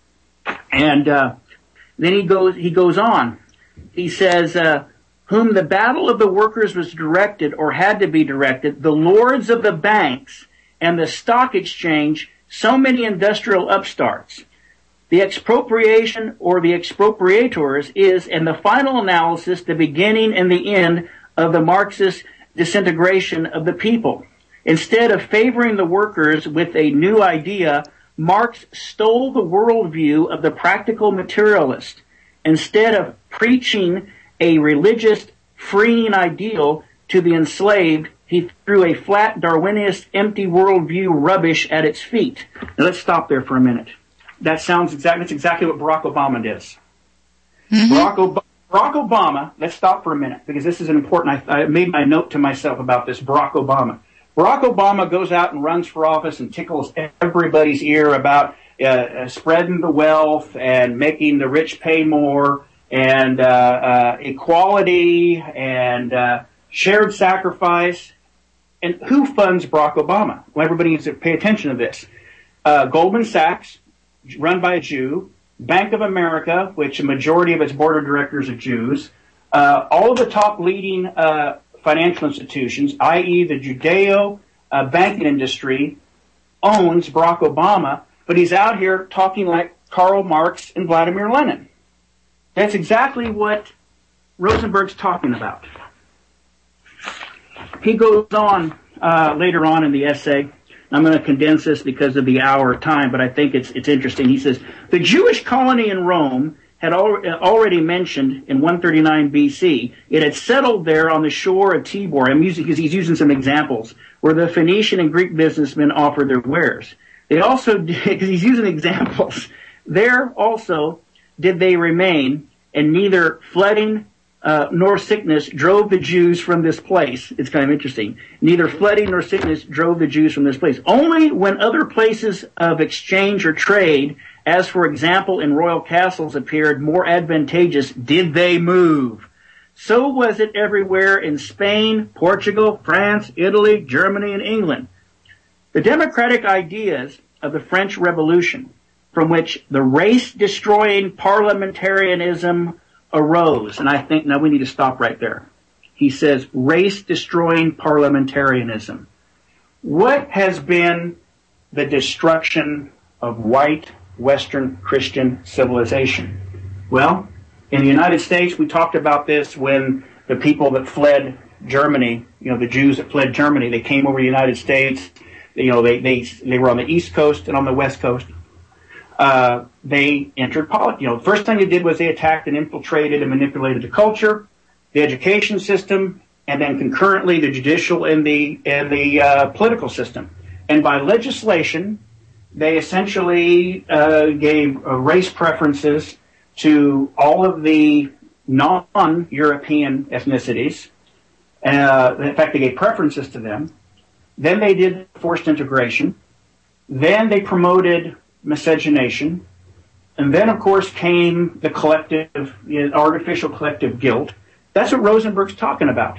And uh, then he goes, he goes on. He says, uh, whom the battle of the workers was directed or had to be directed, the lords of the banks and the stock exchange, so many industrial upstarts. The expropriation or the expropriators is, in the final analysis, the beginning and the end of the Marxist disintegration of the people. Instead of favoring the workers with a new idea, Marx stole the worldview of the practical materialist. Instead of preaching a religious, freeing ideal to the enslaved, he threw a flat Darwinist, empty worldview rubbish at its feet. Now let's stop there for a minute. That sounds exactly, that's exactly what Barack Obama does. Mm-hmm. Barack, Ob- Barack Obama, let's stop for a minute, because this is an important, I, I made my note to myself about this, Barack Obama. Barack Obama goes out and runs for office and tickles everybody's ear about uh, uh, spreading the wealth and making the rich pay more, and uh, uh, equality and uh, shared sacrifice. And who funds Barack Obama? Well, everybody needs to pay attention to this. Uh, Goldman Sachs, run by a Jew, Bank of America, which a majority of its board of directors are Jews, uh, all of the top leading uh, financial institutions, that is the Judeo uh, banking industry, owns Barack Obama, but he's out here talking like Karl Marx and Vladimir Lenin. That's exactly what Rosenberg's talking about. He goes on uh, later on in the essay. I'm going to condense this because of the hour time, but I think it's it's interesting. He says, the Jewish colony in Rome had al- already mentioned in one thirty-nine B C, it had settled there on the shore of Tibur. I'm using, because he's using some examples, where the Phoenician and Greek businessmen offered their wares. They also, because he's using examples, there also did they remain, and neither flooding uh, nor sickness drove the Jews from this place. It's kind of interesting. Neither flooding nor sickness drove the Jews from this place. Only when other places of exchange or trade, as for example in royal castles, appeared more advantageous, did they move. So was it everywhere in Spain, Portugal, France, Italy, Germany, and England. The democratic ideas of the French Revolution, from which the race-destroying parliamentarism arose. And I think, now we need to stop right there. He says, race-destroying parliamentarism. What has been the destruction of white Western Christian civilization? Well, in the United States, we talked about this when the people that fled Germany, you know, the Jews that fled Germany, they came over to the United States. You know, they, they, they were on the East Coast and on the West Coast. Uh, they entered politics. You know, the first thing they did was they attacked and infiltrated and manipulated the culture, the education system, and then concurrently the judicial and the and the uh, political system. And by legislation, they essentially uh, gave uh, race preferences to all of the non-European ethnicities. Uh, in fact, they gave preferences to them. Then they did forced integration. Then they promoted miscegenation. And then, of course, came the collective, you know, artificial collective guilt. That's what Rosenberg's talking about.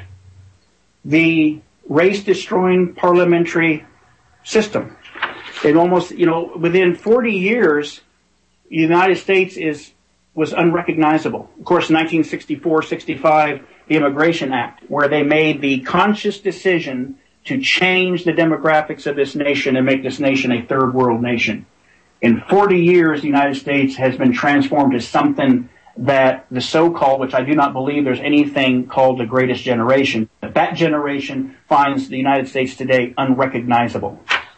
The race-destroying parliamentary system. It almost, you know, within forty years, the United States is was unrecognizable. Of course, nineteen sixty-four sixty-five, the Immigration Act, where they made the conscious decision to change the demographics of this nation and make this nation a third world nation. In forty years, the United States has been transformed to something that the so-called, which I do not believe there's anything called the greatest generation, but that generation finds the United States today unrecognizable.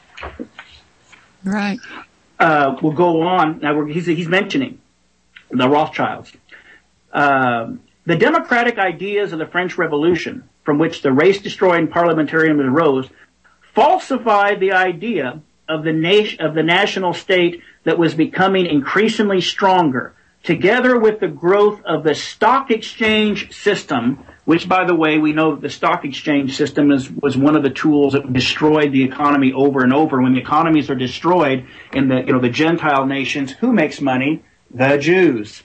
Right. Uh, we'll go on. Now, we're, he's, he's mentioning the Rothschilds. Uh, the democratic ideas of the French Revolution, from which the race-destroying parliamentarianism arose, falsified the idea of the nation, of the national state that was becoming increasingly stronger, together with the growth of the stock exchange system, which, by the way, we know that the stock exchange system is, was one of the tools that destroyed the economy over and over. When the economies are destroyed in the, you know, the Gentile nations, who makes money? The Jews.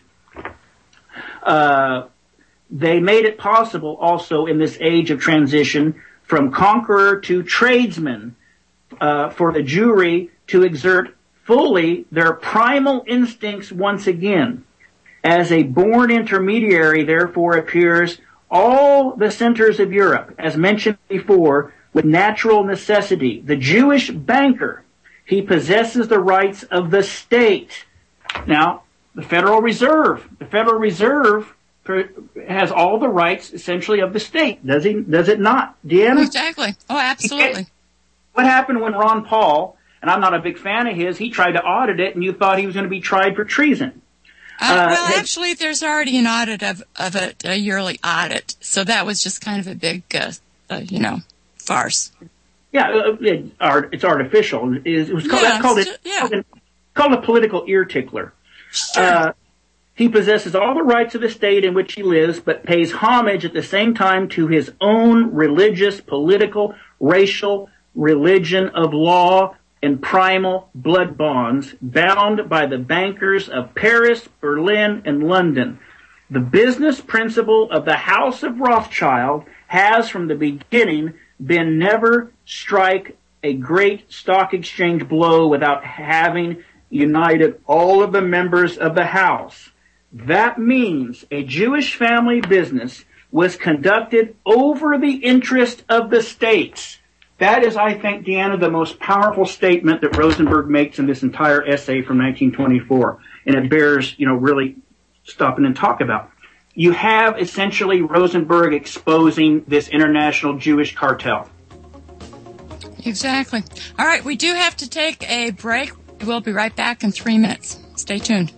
Uh, they made it possible also in this age of transition from conqueror to tradesman, uh, for the Jewry to exert fully their primal instincts once again. As a born intermediary, therefore, appears all the centers of Europe, as mentioned before, with natural necessity. The Jewish banker, he possesses the rights of the state. Now, the Federal Reserve, the Federal Reserve has all the rights, essentially, of the state. Does he? Does it not, Deanna? Exactly. Oh, absolutely. What happened when Ron Paul, and I'm not a big fan of his, he tried to audit it, and you thought he was going to be tried for treason? Uh, Uh, well, has- actually, there's already an audit of, of it, a yearly audit. So that was just kind of a big, uh, uh, you know, farce. Yeah, uh, it, art, it's artificial. It, it was called, Yeah, that's called, it's it, ju- yeah. called, it, called a political ear tickler. Uh, he possesses all the rights of the state in which he lives, but pays homage at the same time to his own religious, political, racial, religion of law, and primal blood bonds bound by the bankers of Paris, Berlin, and London. The business principle of the House of Rothschild has from the beginning been never strike a great stock exchange blow without having united all of the members of the House. That means a Jewish family business was conducted over the interest of the states. That is, I think, Deanna, the most powerful statement that Rosenberg makes in this entire essay from nineteen twenty-four. And it bears, you know, really stopping and talk about. You have essentially Rosenberg exposing this international Jewish cartel. Exactly. All right, we do have to take a break. We'll be right back in three minutes. Stay tuned.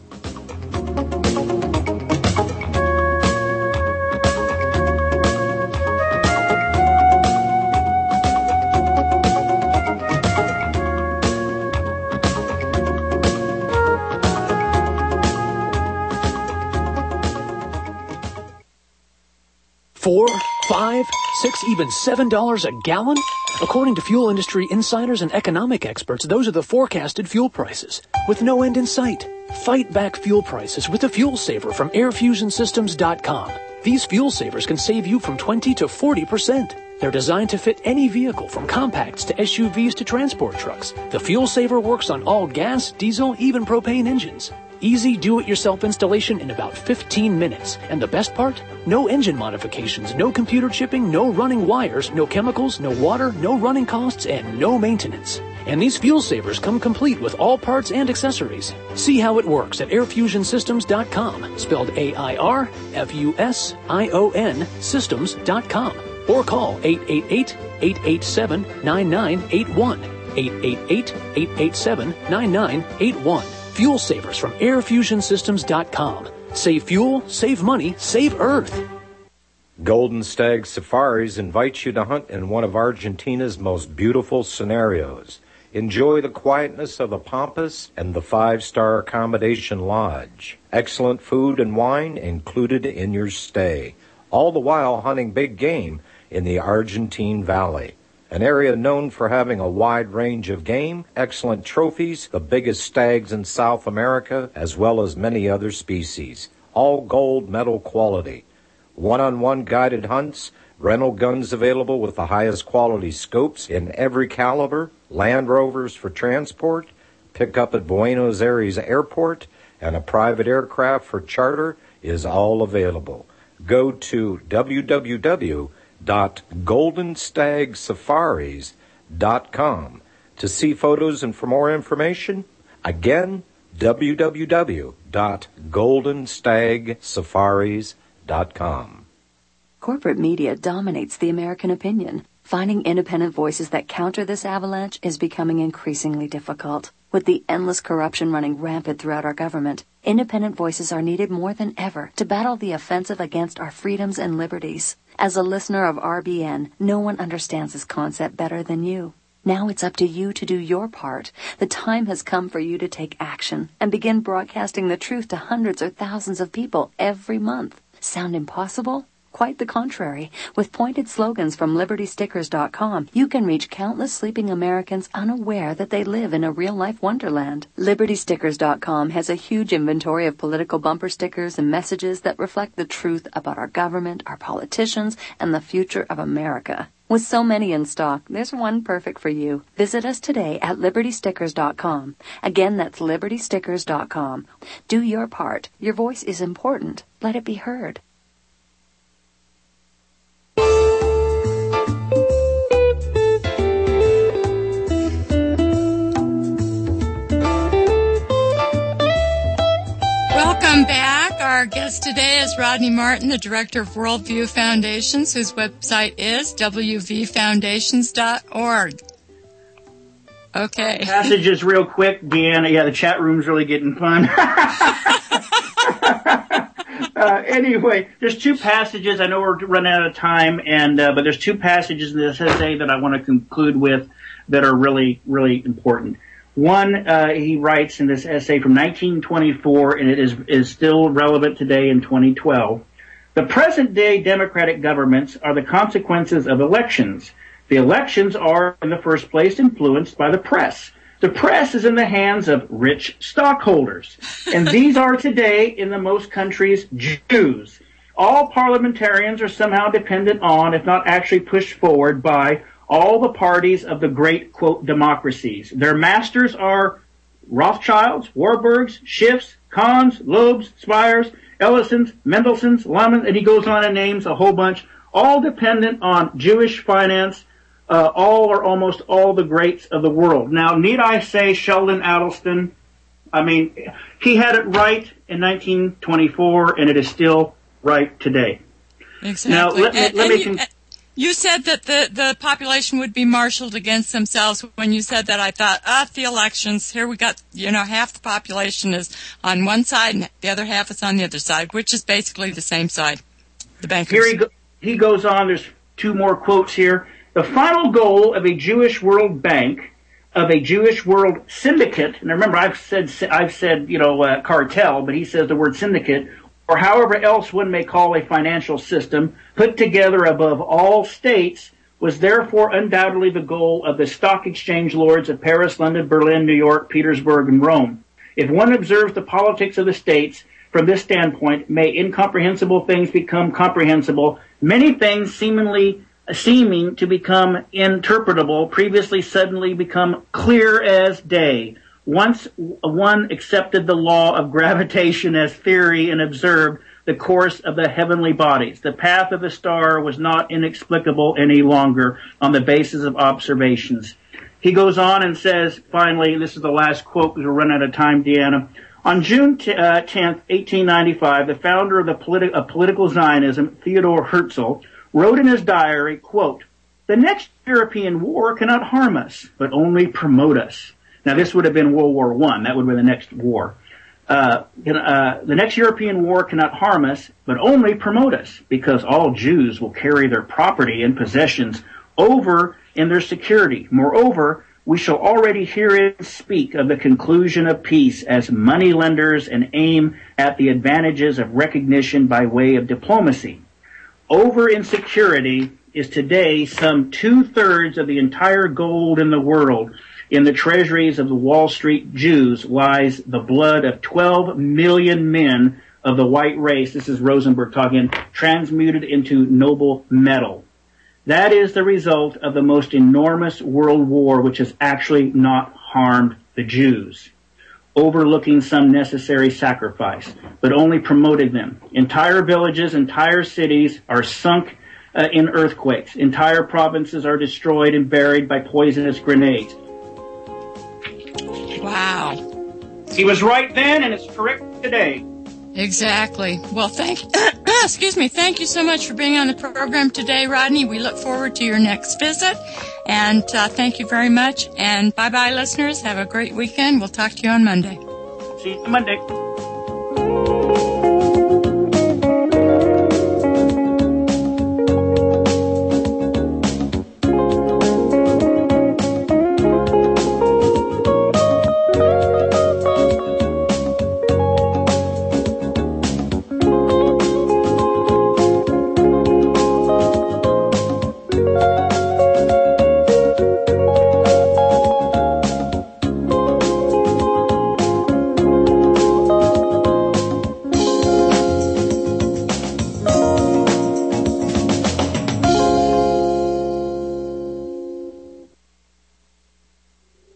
Four, five, six, even seven dollars a gallon? According to fuel industry insiders and economic experts, those are the forecasted fuel prices, with no end in sight. Fight back fuel prices with a fuel saver from air fusion systems dot com. These fuel savers can save you from twenty to forty percent. They're designed to fit any vehicle, from compacts to S U Vs to transport trucks. The fuel saver works on all gas, diesel, even propane engines. Easy do-it-yourself installation in about fifteen minutes. And the best part? No engine modifications, no computer chipping, no running wires, no chemicals, no water, no running costs, and no maintenance. And these fuel savers come complete with all parts and accessories. See how it works at air fusion systems dot com, spelled A I R F U S I O N systems dot com. Or call eight eight eight, eight eight seven, nine nine eight one, eight eight eight, eight eight seven, nine nine eight one. Fuel savers from air fusion systems dot com. Save fuel, save money, save Earth. Golden Stag Safaris invites you to hunt in one of Argentina's most beautiful scenarios. Enjoy the quietness of the Pampas and the five-star accommodation lodge. Excellent food and wine included in your stay. All the while hunting big game in the Argentine Valley. An area known for having a wide range of game, excellent trophies, the biggest stags in South America, as well as many other species. All gold medal quality. One-on-one guided hunts, rental guns available with the highest quality scopes in every caliber, Land Rovers for transport, pick up at Buenos Aires Airport, and a private aircraft for charter is all available. Go to w w w dot golden stag safaris dot com to see photos and for more information. Again, w w w dot golden stag safaris dot com. Corporate media dominates the American opinion. Finding independent voices that counter this avalanche is becoming increasingly difficult. With the endless corruption running rampant throughout our government, independent voices are needed more than ever to battle the offensive against our freedoms and liberties. As a listener of R B N, no one understands this concept better than you. Now it's up to you to do your part. The time has come for you to take action and begin broadcasting the truth to hundreds or thousands of people every month. Sound impossible? Quite the contrary. With pointed slogans from liberty stickers dot com, you can reach countless sleeping Americans unaware that they live in a real-life wonderland. liberty stickers dot com has a huge inventory of political bumper stickers and messages that reflect the truth about our government, our politicians, and the future of America. With so many in stock, there's one perfect for you. Visit us today at liberty stickers dot com. Again, that's liberty stickers dot com. Do your part. Your voice is important. Let it be heard. Welcome back. Our guest today is Rodney Martin, the director of Worldview Foundations, whose website is w v foundations dot org. Okay. Passages real quick, Deanna. Yeah, the chat room's really getting fun. uh, anyway, there's two passages. I know we're running out of time, and uh, but there's two passages in this essay that I want to conclude with that are really, really important. One, uh, he writes in this essay from nineteen twenty-four, and it is, is still relevant today in twenty twelve. The present-day democratic governments are the consequences of elections. The elections are, in the first place, influenced by the press. The press is in the hands of rich stockholders, and these are today, in the most countries, Jews. All parliamentarians are somehow dependent on, if not actually pushed forward by, all the parties of the great, quote, democracies. Their masters are Rothschilds, Warburgs, Schiffs, Kahns, Loebs, Spires, Ellisons, Mendelssohns, Lemons, and he goes on and names a whole bunch, all dependent on Jewish finance, uh, all or almost all the greats of the world. Now, need I say Sheldon Adelson? I mean, he had it right in nineteen twenty-four, and it is still right today. Exactly. Now, let me, and, let and me you, con- you said that the, the population would be marshaled against themselves. When you said that, I thought, ah, the elections, here we got, you know, half the population is on one side and the other half is on the other side, which is basically the same side, the bankers. Here he, go- he goes on, there's two more quotes here. The final goal of a Jewish World Bank, of a Jewish World Syndicate, and remember I've said, I've said, you know, uh, cartel, but he says the word syndicate, or however else one may call a financial system, put together above all states, was therefore undoubtedly the goal of the stock exchange lords of Paris, London, Berlin, New York, Petersburg, and Rome. If one observes the politics of the states from this standpoint, may incomprehensible things become comprehensible, many things seemingly seeming to become interpretable, previously suddenly become clear as day. Once one accepted the law of gravitation as theory and observed the course of the heavenly bodies, the path of the star was not inexplicable any longer on the basis of observations. He goes on and says, finally, this is the last quote because we're running out of time, Deanna. On June tenth, eighteen ninety-five, the founder of the politi- of political Zionism, Theodor Herzl, wrote in his diary, quote, "The next European war cannot harm us, but only promote us." Now, this would have been World War One. That would have been the next war. Uh, uh, the next European war cannot harm us, but only promote us, because all Jews will carry their property and possessions over in their security. Moreover, we shall already hear it speak of the conclusion of peace as moneylenders and aim at the advantages of recognition by way of diplomacy. Over in security is today some two-thirds of the entire gold in the world. In the treasuries of the Wall Street Jews lies the blood of twelve million men of the white race, this is Rosenberg talking, transmuted into noble metal. That is the result of the most enormous world war, which has actually not harmed the Jews, overlooking some necessary sacrifice, but only promoting them. Entire villages, entire cities are sunk uh, in earthquakes. Entire provinces are destroyed and buried by poisonous grenades. Wow. He was right then, and it's correct today. Exactly. Well, thank excuse me. Thank you so much for being on the program today, Rodney. We look forward to your next visit, and uh, thank you very much. And bye-bye, listeners. Have a great weekend. We'll talk to you on Monday. See you Monday.